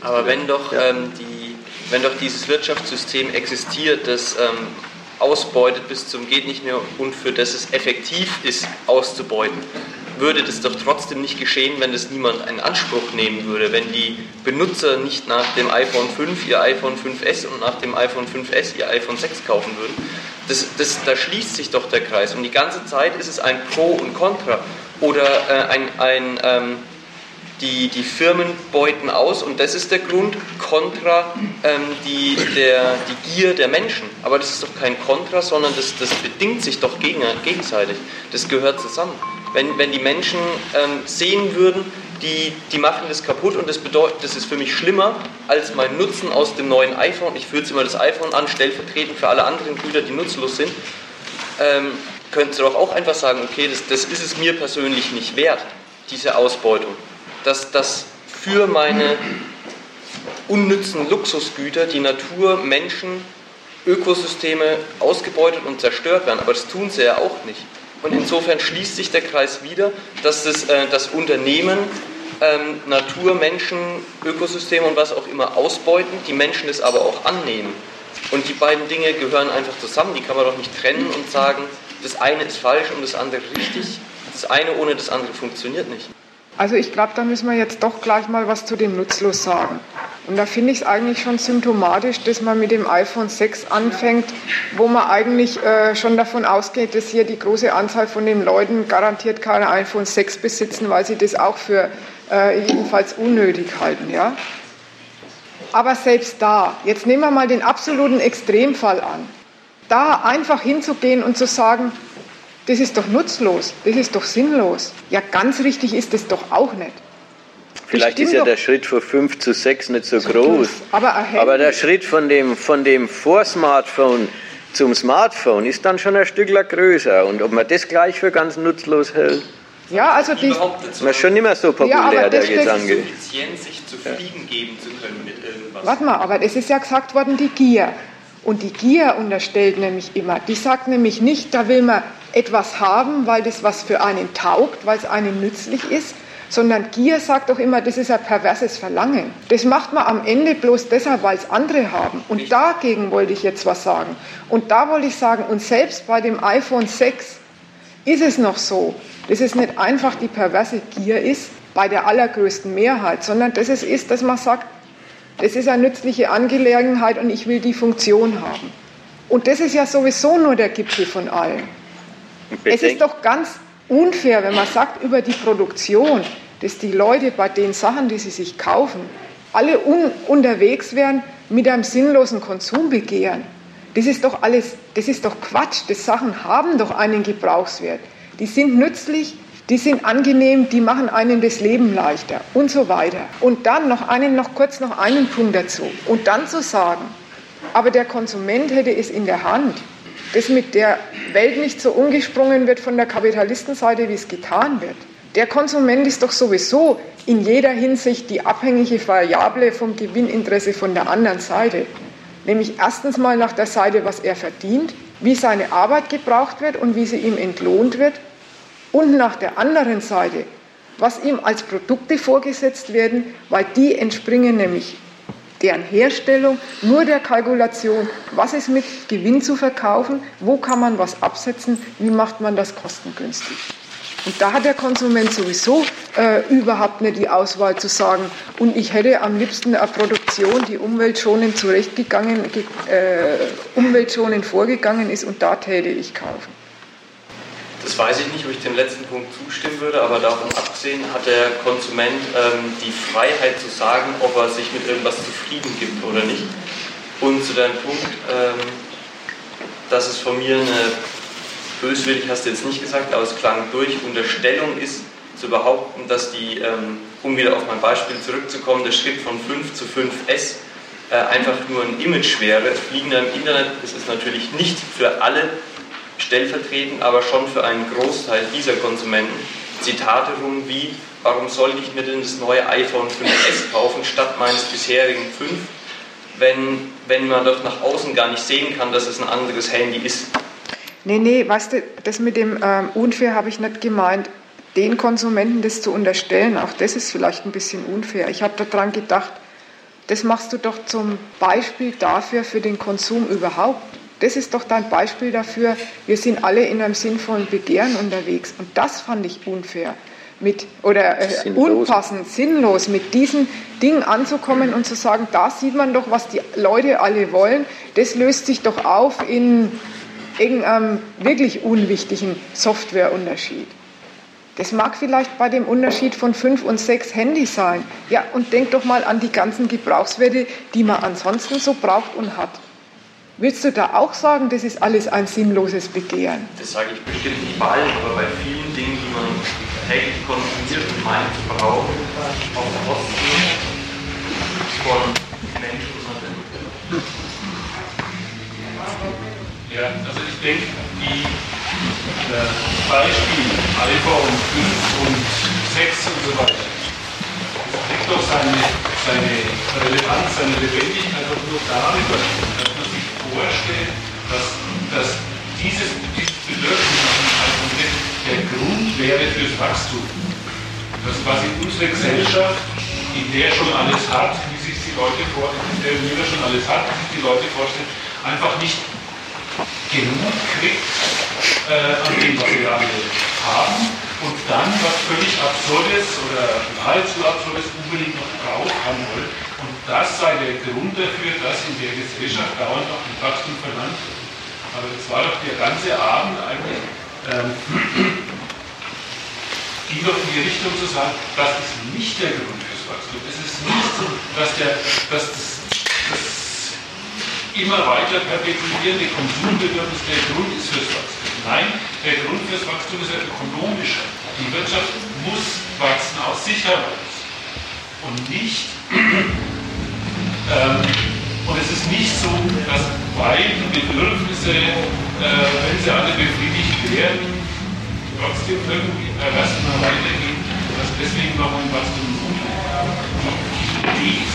Aber wenn doch dieses Wirtschaftssystem existiert, das ausbeutet bis zum geht nicht mehr und für das es effektiv ist, auszubeuten, würde das doch trotzdem nicht geschehen, wenn das niemand in Anspruch nehmen würde, wenn die Benutzer nicht nach dem iPhone 5 ihr iPhone 5S und nach dem iPhone 5S ihr iPhone 6 kaufen würden. Da schließt sich doch der Kreis und die ganze Zeit ist es ein Pro und Contra oder die Firmen beuten aus und das ist der Grund, Kontra die Gier der Menschen. Aber das ist doch kein Kontra, sondern das bedingt sich doch gegenseitig. Das gehört zusammen. Wenn die Menschen sehen würden, die machen das kaputt und das bedeutet, das ist für mich schlimmer als mein Nutzen aus dem neuen iPhone. Ich führe jetzt immer das iPhone an, stellvertretend für alle anderen Güter, die nutzlos sind. Könntest du doch auch einfach sagen, okay, das ist es mir persönlich nicht wert, diese Ausbeutung. Dass für meine unnützen Luxusgüter die Natur, Menschen, Ökosysteme ausgebeutet und zerstört werden. Aber das tun sie ja auch nicht. Und insofern schließt sich der Kreis wieder, dass das Unternehmen Natur, Menschen, Ökosysteme und was auch immer ausbeuten, die Menschen das aber auch annehmen. Und die beiden Dinge gehören einfach zusammen, die kann man doch nicht trennen und sagen, das eine ist falsch und das andere richtig. Das eine ohne das andere funktioniert nicht. Also ich glaube, da müssen wir jetzt doch gleich mal was zu dem Nutzlos sagen. Und da finde ich es eigentlich schon symptomatisch, dass man mit dem iPhone 6 anfängt, wo man eigentlich schon davon ausgeht, dass hier die große Anzahl von den Leuten garantiert keine iPhone 6 besitzen, weil sie das auch für jedenfalls unnötig halten. Ja? Aber selbst da, jetzt nehmen wir mal den absoluten Extremfall an, da einfach hinzugehen und zu sagen, das ist doch nutzlos, das ist doch sinnlos. Ja, ganz richtig ist das doch auch nicht. Vielleicht ist ja der Schritt von 5 zu 6 nicht so groß. Aber der Schritt von dem Vor-Smartphone zum Smartphone ist dann schon ein Stückchen größer. Und ob man das gleich für ganz nutzlos hält? Ja, also man ist schon nicht mehr so populär, der Gedanke. Sich zufrieden geben zu können mit irgendwas. Warte mal, aber es ist ja gesagt worden, die Gier. Und die Gier unterstellt nämlich immer, die sagt nämlich nicht, da will man etwas haben, weil das was für einen taugt, weil es einem nützlich ist, sondern Gier sagt doch immer, das ist ein perverses Verlangen. Das macht man am Ende bloß deshalb, weil es andere haben. Und dagegen wollte ich jetzt was sagen. Und da wollte ich sagen, und selbst bei dem iPhone 6 ist es noch so, dass es nicht einfach die perverse Gier ist, bei der allergrößten Mehrheit, sondern dass es ist, dass man sagt, das ist eine nützliche Angelegenheit und ich will die Funktion haben. Und das ist ja sowieso nur der Gipfel von allem. Es ist doch ganz unfair, wenn man sagt über die Produktion, dass die Leute bei den Sachen, die sie sich kaufen, alle unterwegs wären mit einem sinnlosen Konsumbegehren. Das ist doch alles, das ist doch Quatsch. Die Sachen haben doch einen Gebrauchswert. Die sind nützlich, die sind angenehm, die machen einem das Leben leichter und so weiter. Und dann noch kurz einen Punkt dazu. Und dann zu sagen, aber der Konsument hätte es in der Hand, dass mit der Welt nicht so umgesprungen wird von der Kapitalistenseite, wie es getan wird. Der Konsument ist doch sowieso in jeder Hinsicht die abhängige Variable vom Gewinninteresse von der anderen Seite. Nämlich erstens mal nach der Seite, was er verdient, wie seine Arbeit gebraucht wird und wie sie ihm entlohnt wird. Und nach der anderen Seite, was ihm als Produkte vorgesetzt werden, weil die entspringen nämlich deren Herstellung, nur der Kalkulation, was ist mit Gewinn zu verkaufen, wo kann man was absetzen, wie macht man das kostengünstig. Und da hat der Konsument sowieso überhaupt nicht die Auswahl zu sagen, und ich hätte am liebsten eine Produktion, die umweltschonend umweltschonend vorgegangen ist, und da täte ich kaufen. Das weiß ich nicht, ob ich dem letzten Punkt zustimmen würde, aber davon abgesehen hat der Konsument die Freiheit zu sagen, ob er sich mit irgendwas zufrieden gibt oder nicht. Und zu deinem Punkt, dass es von mir eine, böswillig hast du jetzt nicht gesagt, aber es klang durch, Unterstellung ist, zu behaupten, dass die, um wieder auf mein Beispiel zurückzukommen, der Schritt von 5 zu 5S einfach nur ein Image wäre. Fliegender im Internet ist es natürlich nicht für alle stellvertretend, aber schon für einen Großteil dieser Konsumenten. Zitate rum wie, warum sollte ich mir denn das neue iPhone 5S kaufen statt meines bisherigen 5, wenn man doch nach außen gar nicht sehen kann, dass es ein anderes Handy ist. Nee, weißt du, das mit dem unfair habe ich nicht gemeint, den Konsumenten das zu unterstellen, auch das ist vielleicht ein bisschen unfair. Ich habe daran gedacht, Das machst du doch zum Beispiel dafür für den Konsum überhaupt. Das ist doch dein Beispiel dafür, wir sind alle in einem sinnvollen Begehren unterwegs. Und das fand ich unfair. Unpassend, sinnlos, mit diesen Dingen anzukommen und zu sagen, da sieht man doch, was die Leute alle wollen. Das löst sich doch auf in irgendeinem wirklich unwichtigen Softwareunterschied. Das mag vielleicht bei dem Unterschied von 5 und 6 Handys sein. Ja, und denk doch mal an die ganzen Gebrauchswerte, die man ansonsten so braucht und hat. Willst du da auch sagen, das ist alles ein sinnloses Begehren? Das sage ich bestimmt nicht bei allen, aber bei vielen Dingen, die man täglich konsumiert und meint zu brauchen, auf Kosten von Menschen sind. Ja, also ich denke, die Beispiel iPhone 5 und 6 und so weiter, das kriegt doch seine Relevanz, seine Lebendigkeit auch nur darüber, dass man sich vorstellt, dass dieses Bedürfnis nach dem iPhone der Grund wäre fürs Wachstum. Dass quasi unsere Gesellschaft, in der schon alles hat, wie sich die Leute vorstellen, in der jeder schon alles hat, wie sich die Leute vorstellen, einfach nicht genug kriegt an dem, was wir alle haben, und dann was völlig Absurdes oder nahezu Absurdes unbedingt noch haben wollen. Und das sei der Grund dafür, dass in der Gesellschaft dauernd noch ein Wachstum verlangt wird. Aber das war doch der ganze Abend eigentlich, ging doch in die Richtung zu sagen, das ist nicht der Grund fürs Wachstum. Es ist nicht so, dass das immer weiter perpetuierende Konsumbedürfnis der Grund ist fürs Wachstum. Nein, der Grund fürs Wachstum ist ja ökonomischer. Die Wirtschaft muss wachsen aus sich heraus. Und nicht, und es ist nicht so, dass weil die Bedürfnisse, wenn sie alle befriedigt werden, trotzdem irgendwie erstmal weitergehen, dass deswegen noch ein Wachstum die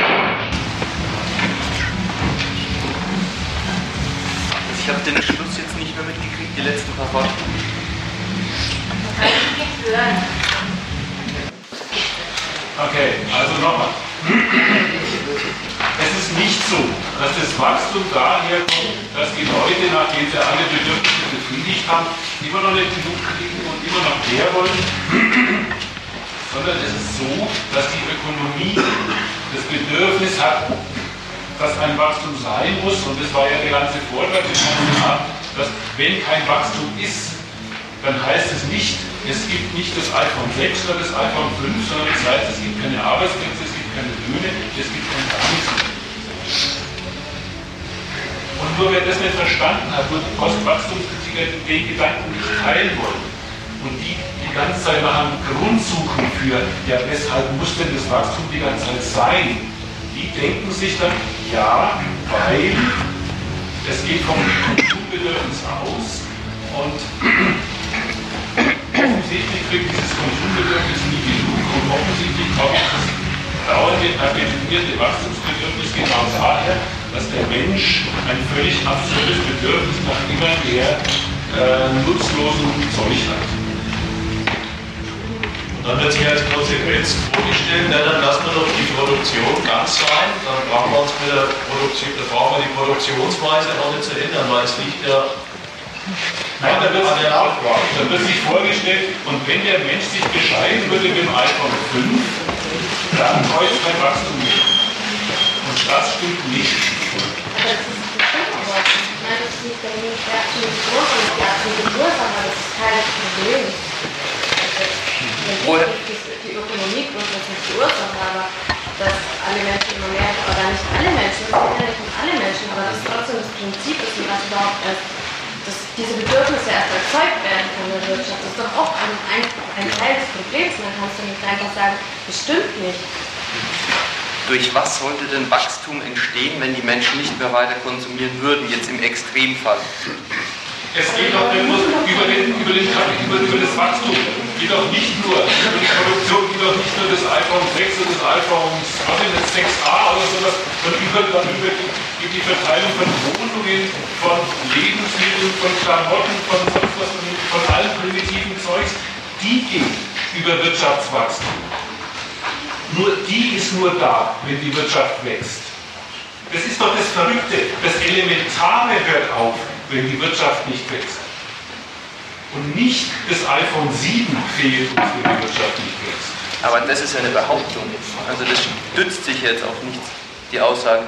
Ich habe den Schluss jetzt nicht mehr mitgekriegt, die letzten paar Worte. Okay, also nochmal. Es ist nicht so, dass das Wachstum daher kommt, dass die Leute, nachdem sie alle Bedürfnisse befriedigt haben, immer noch nicht genug kriegen und immer noch mehr wollen, sondern es ist so, dass die Ökonomie das Bedürfnis hat, dass ein Wachstum sein muss, und das war ja der ganze Vortrag, dass wenn kein Wachstum ist, dann heißt es nicht, es gibt nicht das iPhone 6 oder das iPhone 5, sondern das heißt, es gibt keine Arbeitsplätze, es gibt keine Löhne, es gibt kein gar nichts mehr. Und nur wer das nicht verstanden hat, nur die Postwachstumskritiker den Gedanken nicht teilen wollen und die ganze Zeit nach einem Grund suchen für, ja, weshalb muss denn das Wachstum die ganze Zeit sein? Die denken sich dann, ja, weil es geht vom Konsumbedürfnis aus und offensichtlich kriegt dieses Konsumbedürfnis nie genug und offensichtlich kommt das dauernde perpetuierte Wachstumsbedürfnis genau daher, dass der Mensch ein völlig absurdes Bedürfnis nach immer mehr nutzlosen Zeug hat. Dann wird sich als Konsequenz vorgestellt, dann lassen wir doch die Produktion ganz sein, dann brauchen wir uns mit der Produktion, da brauchen wir die Produktionsweise auch nicht zu ändern, weil es liegt ja an der Nachfrage. Da wird sich vorgestellt, und wenn der Mensch sich bescheiden würde mit dem iPhone 5, dann bräuchte es kein Wachstum mehr. Und das stimmt nicht. Aber das ist nein, das ist nicht der Mensch, der absolute Ursache, das ist Teil des Problems. Die Ökonomie grundsätzlich die Ursache, aber dass alle Menschen immer mehr, oder nicht alle Menschen, das sind ja nicht alle Menschen, aber dass trotzdem das Prinzip ist, und dass überhaupt erst, dass diese Bedürfnisse erst erzeugt werden von der Wirtschaft, das ist doch auch ein Teil des Problems. Man kann es doch nicht einfach sagen, bestimmt nicht. Durch was sollte denn Wachstum entstehen, wenn die Menschen nicht mehr weiter konsumieren würden, jetzt im Extremfall? Es geht doch über das Wachstum. Geht doch nicht nur über die Produktion, geht doch nicht nur das iPhone 6 und das iPhone 6a oder sowas, sondern über die Verteilung von Wohnungen, von Lebensmitteln, von Klamotten, von sonst was, von allen primitiven Zeugs, die geht über Wirtschaftswachstum. Die ist nur da, wenn die Wirtschaft wächst. Das ist doch das Verrückte. Das Elementare hört auf, wenn die Wirtschaft nicht wächst. Und nicht das iPhone 7 fehlt, wenn die Wirtschaft nicht wächst. Aber das ist ja eine Behauptung. Also das stützt sich jetzt auf nichts, die Aussage.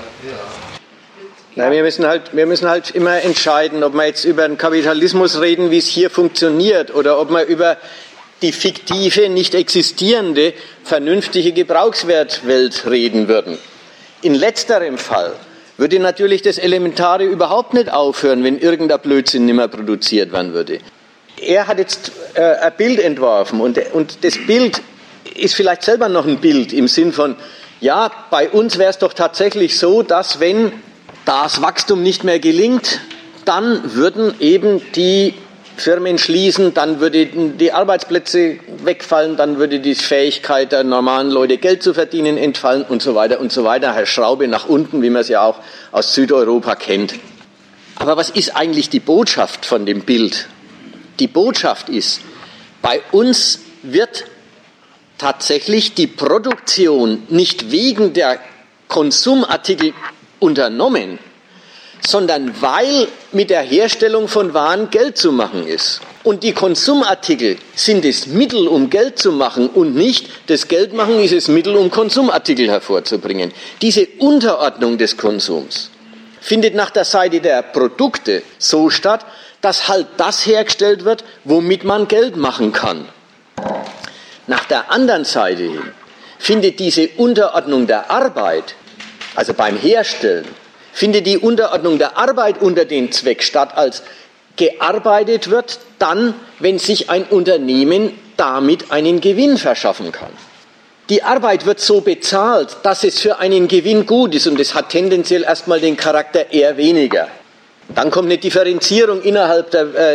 Na, wir müssen halt immer entscheiden, ob wir jetzt über den Kapitalismus reden, wie es hier funktioniert, oder ob wir über die fiktive, nicht existierende, vernünftige Gebrauchswertwelt reden würden. In letzterem Fall würde natürlich das Elementare überhaupt nicht aufhören, wenn irgendein Blödsinn nicht mehr produziert werden würde. Er hat jetzt ein Bild entworfen und das Bild ist vielleicht selber noch ein Bild im Sinn von, ja, bei uns wäre es doch tatsächlich so, dass wenn das Wachstum nicht mehr gelingt, dann würden eben die Firmen schließen, dann würden die Arbeitsplätze wegfallen, dann würde die Fähigkeit der normalen Leute Geld zu verdienen entfallen und so weiter und so weiter. Herr Schraube nach unten, wie man es ja auch aus Südeuropa kennt. Aber was ist eigentlich die Botschaft von dem Bild? Die Botschaft ist, bei uns wird tatsächlich die Produktion nicht wegen der Konsumartikel unternommen, sondern weil mit der Herstellung von Waren Geld zu machen ist. Und die Konsumartikel sind das Mittel, um Geld zu machen und nicht das Geldmachen ist das Mittel, um Konsumartikel hervorzubringen. Diese Unterordnung des Konsums findet nach der Seite der Produkte so statt, dass halt das hergestellt wird, womit man Geld machen kann. Nach der anderen Seite hin findet diese Unterordnung der Arbeit, also beim Herstellen, findet die Unterordnung der Arbeit unter den Zweck statt, als gearbeitet wird, dann, wenn sich ein Unternehmen damit einen Gewinn verschaffen kann. Die Arbeit wird so bezahlt, dass es für einen Gewinn gut ist und es hat tendenziell erstmal den Charakter eher weniger. Dann kommt eine Differenzierung innerhalb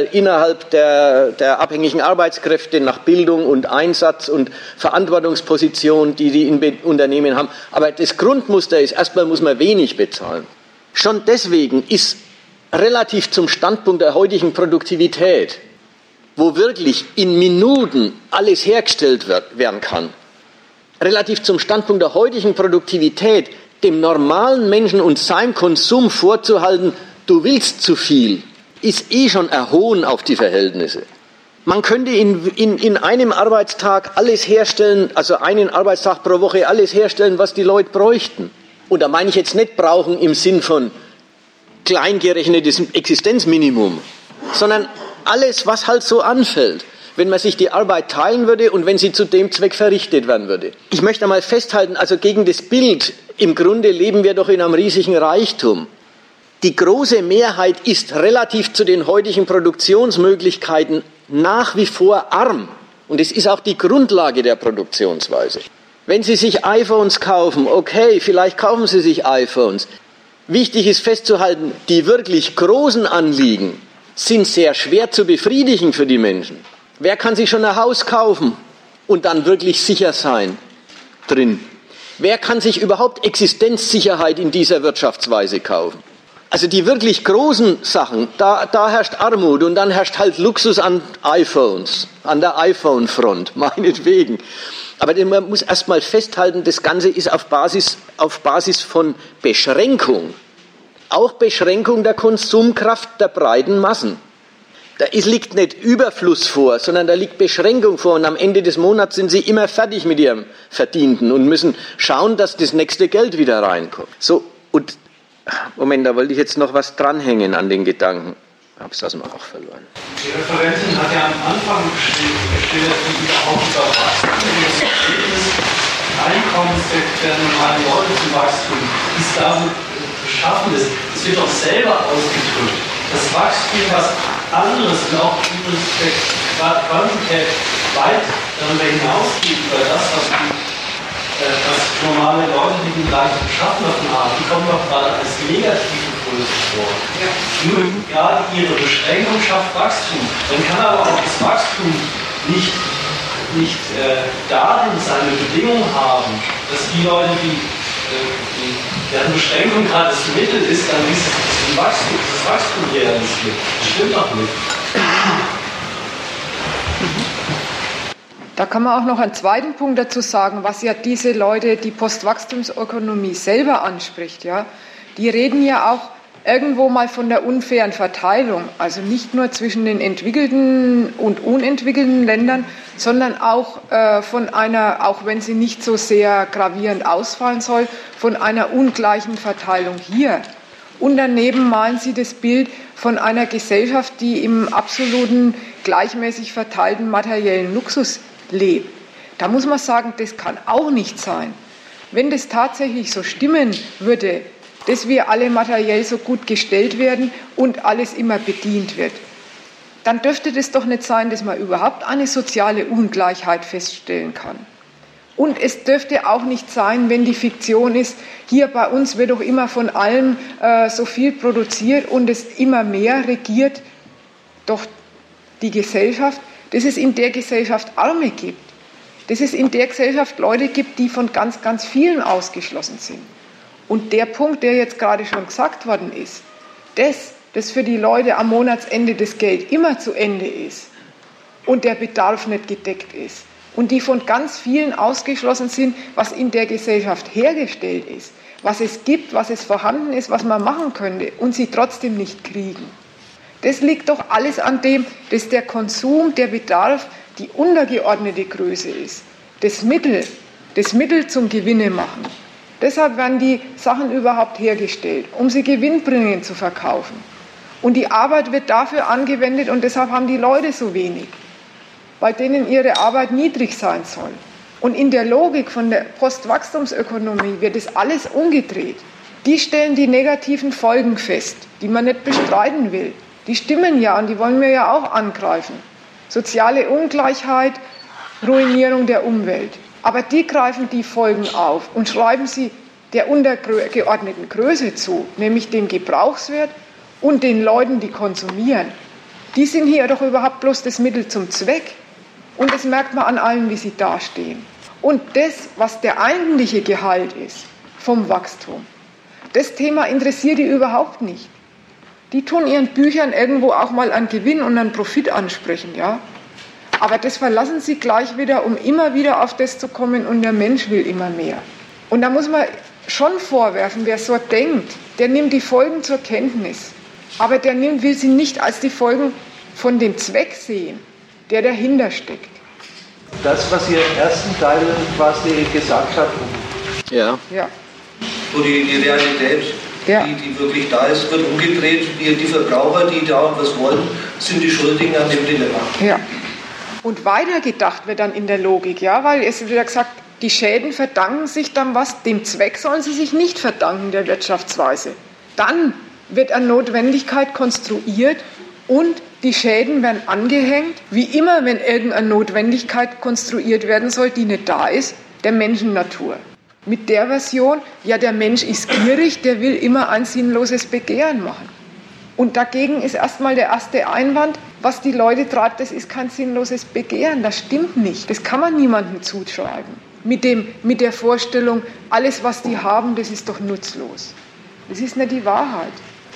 der abhängigen Arbeitskräfte nach Bildung und Einsatz und Verantwortungsposition, die in Unternehmen haben. Aber das Grundmuster ist, erstmal muss man wenig bezahlen. Schon deswegen ist relativ zum Standpunkt der heutigen Produktivität, wo wirklich in Minuten alles hergestellt werden kann, relativ zum Standpunkt der heutigen Produktivität, dem normalen Menschen und seinem Konsum vorzuhalten, du willst zu viel, ist schon ein Hohn auf die Verhältnisse. Man könnte in einem Arbeitstag alles herstellen, also einen Arbeitstag pro Woche alles herstellen, was die Leute bräuchten. Und da meine ich jetzt nicht brauchen im Sinn von kleingerechnetes Existenzminimum, sondern alles, was halt so anfällt, wenn man sich die Arbeit teilen würde und wenn sie zu dem Zweck verrichtet werden würde. Ich möchte einmal festhalten, also gegen das Bild, im Grunde leben wir doch in einem riesigen Reichtum. Die große Mehrheit ist relativ zu den heutigen Produktionsmöglichkeiten nach wie vor arm. Und es ist auch die Grundlage der Produktionsweise. Wenn Sie sich iPhones kaufen, okay, vielleicht kaufen Sie sich iPhones. Wichtig ist festzuhalten, die wirklich großen Anliegen sind sehr schwer zu befriedigen für die Menschen. Wer kann sich schon ein Haus kaufen und dann wirklich sicher sein drin? Wer kann sich überhaupt Existenzsicherheit in dieser Wirtschaftsweise kaufen? Also die wirklich großen Sachen, da herrscht Armut und dann herrscht halt Luxus an iPhones, an der iPhone-Front, meinetwegen. Aber man muss erstmal festhalten, das Ganze ist auf Basis von Beschränkung. Auch Beschränkung der Konsumkraft der breiten Massen. Da liegt nicht Überfluss vor, sondern da liegt Beschränkung vor. Und am Ende des Monats sind sie immer fertig mit ihrem Verdienten und müssen schauen, dass das nächste Geld wieder reinkommt. So, und Moment, da wollte ich jetzt noch was dranhängen an den Gedanken. Hab's das mal auch verloren. Die Referentin hat ja am Anfang gestellt, wie überhaupt das Einkommen der normalen Leute zum Wachstum ist damit beschaffen ist. Das wird doch selber ausgedrückt. Das Wachstum was anderes und auch übrigens der Quantität weit darüber hinausgeht, über das, was normale Leute, die den gleichen Beschaffenheiten haben, die kommen doch gerade als negative Größe vor. Ja. Nur gerade ihre Beschränkung schafft Wachstum. Dann kann aber auch das Wachstum nicht darin seine Bedingung haben, dass die Leute, deren Beschränkung gerade das Mittel ist, dann das Wachstum realisiert. Das stimmt doch nicht. Da kann man auch noch einen zweiten Punkt dazu sagen, was ja diese Leute, die Postwachstumsökonomie selber anspricht. Ja, die reden ja auch irgendwo mal von der unfairen Verteilung, also nicht nur zwischen den entwickelten und unentwickelten Ländern, sondern auch von einer, auch wenn sie nicht so sehr gravierend ausfallen soll, von einer ungleichen Verteilung hier. Und daneben malen sie das Bild von einer Gesellschaft, die im absoluten gleichmäßig verteilten materiellen Luxus lebt. Da muss man sagen, das kann auch nicht sein. Wenn das tatsächlich so stimmen würde, dass wir alle materiell so gut gestellt werden und alles immer bedient wird, dann dürfte das doch nicht sein, dass man überhaupt eine soziale Ungleichheit feststellen kann. Und es dürfte auch nicht sein, wenn die Fiktion ist, hier bei uns wird doch immer von allem so viel produziert und es immer mehr regiert doch die Gesellschaft, dass es in der Gesellschaft Arme gibt, dass es in der Gesellschaft Leute gibt, die von ganz, ganz vielen ausgeschlossen sind. Und der Punkt, der jetzt gerade schon gesagt worden ist, dass für die Leute am Monatsende das Geld immer zu Ende ist und der Bedarf nicht gedeckt ist und die von ganz vielen ausgeschlossen sind, was in der Gesellschaft hergestellt ist, was es gibt, was es vorhanden ist, was man machen könnte und sie trotzdem nicht kriegen. Das liegt doch alles an dem, dass der Konsum, der Bedarf die untergeordnete Größe ist, das Mittel zum Gewinne machen. Deshalb werden die Sachen überhaupt hergestellt, um sie gewinnbringend zu verkaufen. Und die Arbeit wird dafür angewendet und deshalb haben die Leute so wenig, bei denen ihre Arbeit niedrig sein soll. Und in der Logik von der Postwachstumsökonomie wird es alles umgedreht. Die stellen die negativen Folgen fest, die man nicht bestreiten will. Die stimmen ja und die wollen wir ja auch angreifen. Soziale Ungleichheit, Ruinierung der Umwelt. Aber die greifen die Folgen auf und schreiben sie der untergeordneten Größe zu, nämlich dem Gebrauchswert und den Leuten, die konsumieren. Die sind hier doch überhaupt bloß das Mittel zum Zweck. Und das merkt man an allen, wie sie dastehen. Und das, was der eigentliche Gehalt ist vom Wachstum, das Thema interessiert die überhaupt nicht. Die tun ihren Büchern irgendwo auch mal einen Gewinn und einen Profit ansprechen, ja. Aber das verlassen sie gleich wieder, um immer wieder auf das zu kommen und der Mensch will immer mehr. Und da muss man schon vorwerfen, wer so denkt, der nimmt die Folgen zur Kenntnis. Aber der will sie nicht als die Folgen von dem Zweck sehen, der dahinter steckt. Das, was ihr im ersten Teil quasi gesagt habt. Ja. So die Realität, die wirklich da ist, wird umgedreht. Die Verbraucher, die da was wollen, sind die Schuldigen an dem Dilemma. Ja. Und weitergedacht wird dann in der Logik, ja, weil es wird gesagt, die Schäden verdanken sich dann was, dem Zweck sollen sie sich nicht verdanken, der Wirtschaftsweise. Dann wird eine Notwendigkeit konstruiert und die Schäden werden angehängt, wie immer, wenn irgendeine Notwendigkeit konstruiert werden soll, die nicht da ist, der Menschennatur. Mit der Version, ja, der Mensch ist gierig, der will immer ein sinnloses Begehren machen. Und dagegen ist erstmal der erste Einwand, was die Leute treibt, das ist kein sinnloses Begehren, das stimmt nicht, das kann man niemandem zuschreiben. Mit der Vorstellung, alles was die haben, das ist doch nutzlos. Das ist nicht die Wahrheit.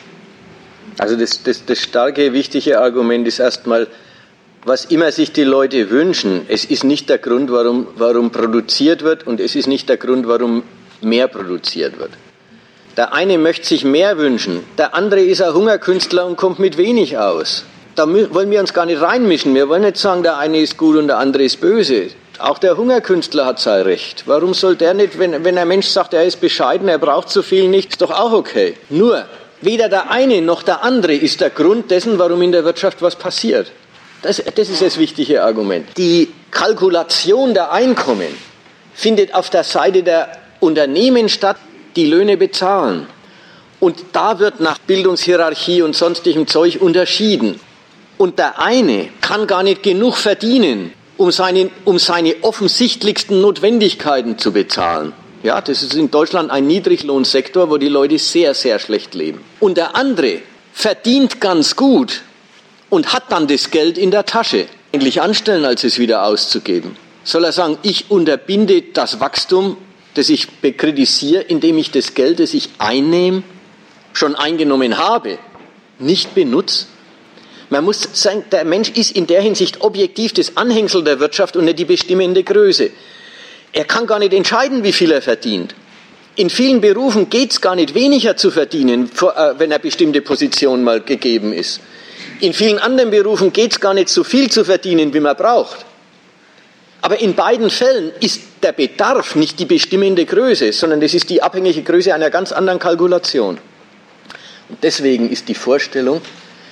Also das starke, wichtige Argument ist erstmal, was immer sich die Leute wünschen, es ist nicht der Grund, warum produziert wird und es ist nicht der Grund, warum mehr produziert wird. Der eine möchte sich mehr wünschen, der andere ist ein Hungerkünstler und kommt mit wenig aus. Da wollen wir uns gar nicht reinmischen. Wir wollen nicht sagen, der eine ist gut und der andere ist böse. Auch der Hungerkünstler hat sein Recht. Warum soll der nicht, wenn ein Mensch sagt, er ist bescheiden, er braucht so viel nicht, ist doch auch okay. Nur, weder der eine noch der andere ist der Grund dessen, warum in der Wirtschaft was passiert. Das ist das wichtige Argument. Die Kalkulation der Einkommen findet auf der Seite der Unternehmen statt, die Löhne bezahlen. Und da wird nach Bildungshierarchie und sonstigem Zeug unterschieden. Und der eine kann gar nicht genug verdienen, um seine offensichtlichsten Notwendigkeiten zu bezahlen. Ja, das ist in Deutschland ein Niedriglohnsektor, wo die Leute sehr, sehr schlecht leben. Und der andere verdient ganz gut und hat dann das Geld in der Tasche. Eigentlich anstellen, als es wieder auszugeben. Soll er sagen, ich unterbinde das Wachstum, das ich kritisiere, indem ich das Geld, das ich einnehme, schon eingenommen habe, nicht benutze? Man muss sagen, der Mensch ist in der Hinsicht objektiv das Anhängsel der Wirtschaft und nicht die bestimmende Größe. Er kann gar nicht entscheiden, wie viel er verdient. In vielen Berufen geht es gar nicht weniger zu verdienen, wenn eine bestimmte Position mal gegeben ist. In vielen anderen Berufen geht es gar nicht so viel zu verdienen, wie man braucht. Aber in beiden Fällen ist der Bedarf nicht die bestimmende Größe, sondern das ist die abhängige Größe einer ganz anderen Kalkulation. Und deswegen ist die Vorstellung,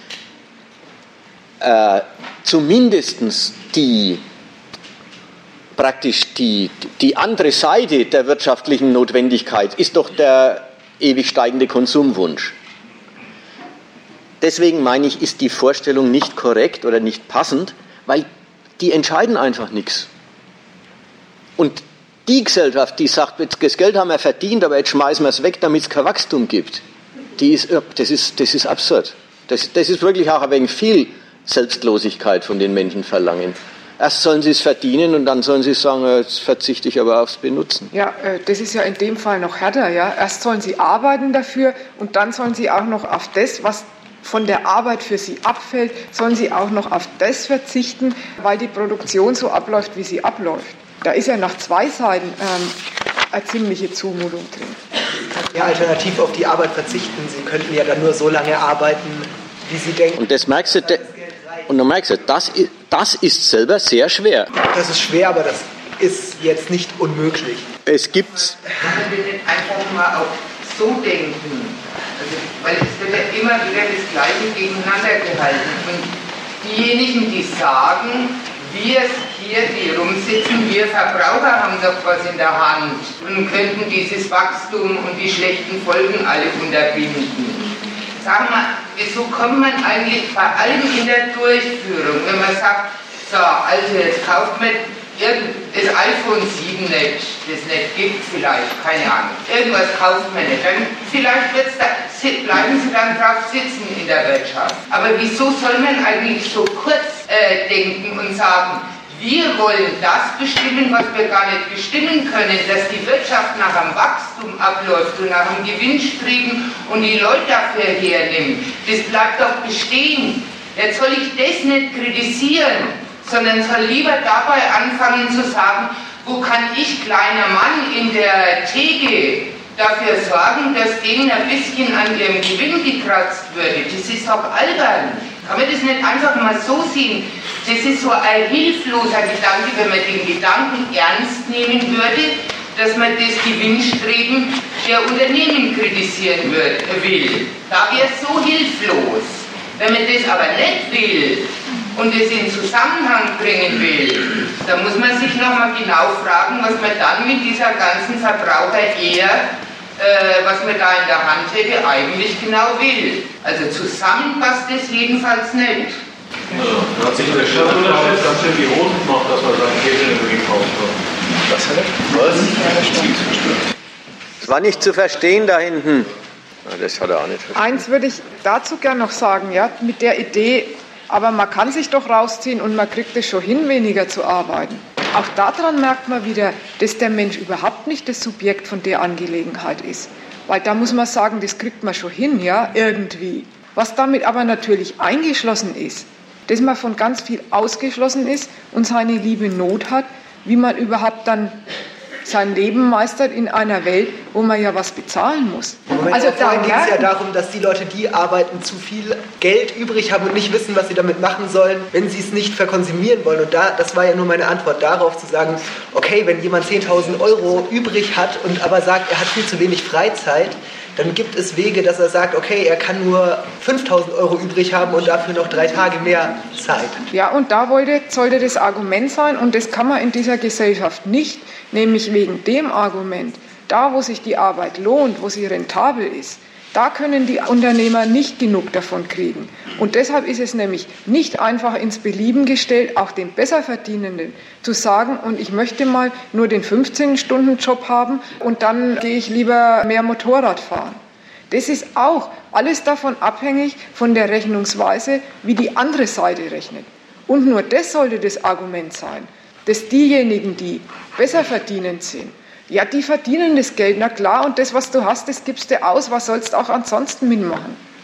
zumindest die andere Seite der wirtschaftlichen Notwendigkeit ist doch der ewig steigende Konsumwunsch. Deswegen meine ich, ist die Vorstellung nicht korrekt oder nicht passend, weil die entscheiden einfach nichts. Und die Gesellschaft, die sagt, das Geld haben wir verdient, aber jetzt schmeißen wir es weg, damit es kein Wachstum gibt, das ist absurd. Das ist wirklich auch ein wenig viel Selbstlosigkeit von den Menschen verlangen. Erst sollen sie es verdienen und dann sollen sie sagen, jetzt verzichte ich aber aufs Benutzen. Ja, das ist ja in dem Fall noch härter. Ja? Erst sollen sie arbeiten dafür und dann sollen sie auch noch auf das, was von der Arbeit für sie abfällt, sollen sie auch noch auf das verzichten, weil die Produktion so abläuft, wie sie abläuft. Da ist ja nach zwei Seiten eine ziemliche Zumutung drin. Ja, alternativ auf die Arbeit verzichten. Sie könnten ja dann nur so lange arbeiten, wie Sie denken. Und das merkst du, und dann merkst du, das ist selber sehr schwer. Das ist schwer, aber das ist jetzt nicht unmöglich. Es gibt's. Kann man denn nicht einfach mal auch so denken? Also, weil es wird ja immer wieder das Gleiche gegeneinander gehalten. Und diejenigen, die sagen, wir hier, die rumsitzen, wir Verbraucher haben doch was in der Hand und könnten dieses Wachstum und die schlechten Folgen alle unterbinden. Sagen wir, wieso kommt man eigentlich bei allem in der Durchführung, wenn man sagt, so, also jetzt kauft man das iPhone 7 nicht, das nicht gibt vielleicht, keine Ahnung, irgendwas kauft man nicht, dann vielleicht bleiben sie dann drauf sitzen in der Wirtschaft. Aber wieso soll man eigentlich so kurz denken und sagen, wir wollen das bestimmen, was wir gar nicht bestimmen können, dass die Wirtschaft nach dem Wachstum abläuft und nach dem Gewinnstreben und die Leute dafür hernimmt. Das bleibt doch bestehen. Jetzt soll ich das nicht kritisieren, sondern soll lieber dabei anfangen zu sagen, wo kann ich, kleiner Mann in der Theke, dafür sorgen, dass denen ein bisschen an ihrem Gewinn gekratzt würde. Das ist doch albern. Kann man das nicht einfach mal so sehen? Das ist so ein hilfloser Gedanke, wenn man den Gedanken ernst nehmen würde, dass man das Gewinnstreben der Unternehmen kritisieren will. Da wäre es so hilflos. Wenn man das aber nicht will und es in Zusammenhang bringen will, dann muss man sich nochmal genau fragen, was man dann mit dieser ganzen was man da in der Hand hätte, eigentlich genau will. Also zusammen passt es jedenfalls nicht. Da hat sich der Stadt ganz schön die Hosen gemacht, dass man sein Geld gekauft hat. Was hat er? Was? Das war nicht zu verstehen da hinten. Das hat er auch nicht verstanden. Eins würde ich dazu gerne noch sagen, ja, mit der Idee, aber man kann sich doch rausziehen und man kriegt es schon hin, weniger zu arbeiten. Auch daran merkt man wieder, dass der Mensch überhaupt nicht das Subjekt von der Angelegenheit ist. Weil da muss man sagen, das kriegt man schon hin, ja, irgendwie. Was damit aber natürlich eingeschlossen ist, dass man von ganz viel ausgeschlossen ist und seine liebe Not hat, wie man überhaupt dann sein Leben meistert in einer Welt, wo man ja was bezahlen muss. Also da geht es ja darum, dass die Leute, die arbeiten, zu viel Geld übrig haben und nicht wissen, was sie damit machen sollen, wenn sie es nicht verkonsumieren wollen. Und das war ja nur meine Antwort darauf, zu sagen, okay, wenn jemand 10.000 Euro übrig hat und aber sagt, er hat viel zu wenig Freizeit, dann gibt es Wege, dass er sagt, okay, er kann nur 5.000 Euro übrig haben und dafür noch 3 Tage mehr Zeit. Ja, und da sollte das Argument sein, und das kann man in dieser Gesellschaft nicht, nämlich wegen dem Argument, da wo sich die Arbeit lohnt, wo sie rentabel ist, da können die Unternehmer nicht genug davon kriegen. Und deshalb ist es nämlich nicht einfach ins Belieben gestellt, auch den Besserverdienenden zu sagen, und ich möchte mal nur den 15-Stunden-Job haben und dann gehe ich lieber mehr Motorrad fahren. Das ist auch alles davon abhängig von der Rechnungsweise, wie die andere Seite rechnet. Und nur das sollte das Argument sein, dass diejenigen, die besser verdienend sind, ja, die verdienen das Geld, na klar, und das, was du hast, das gibst du aus, was sollst du auch ansonsten mitmachen?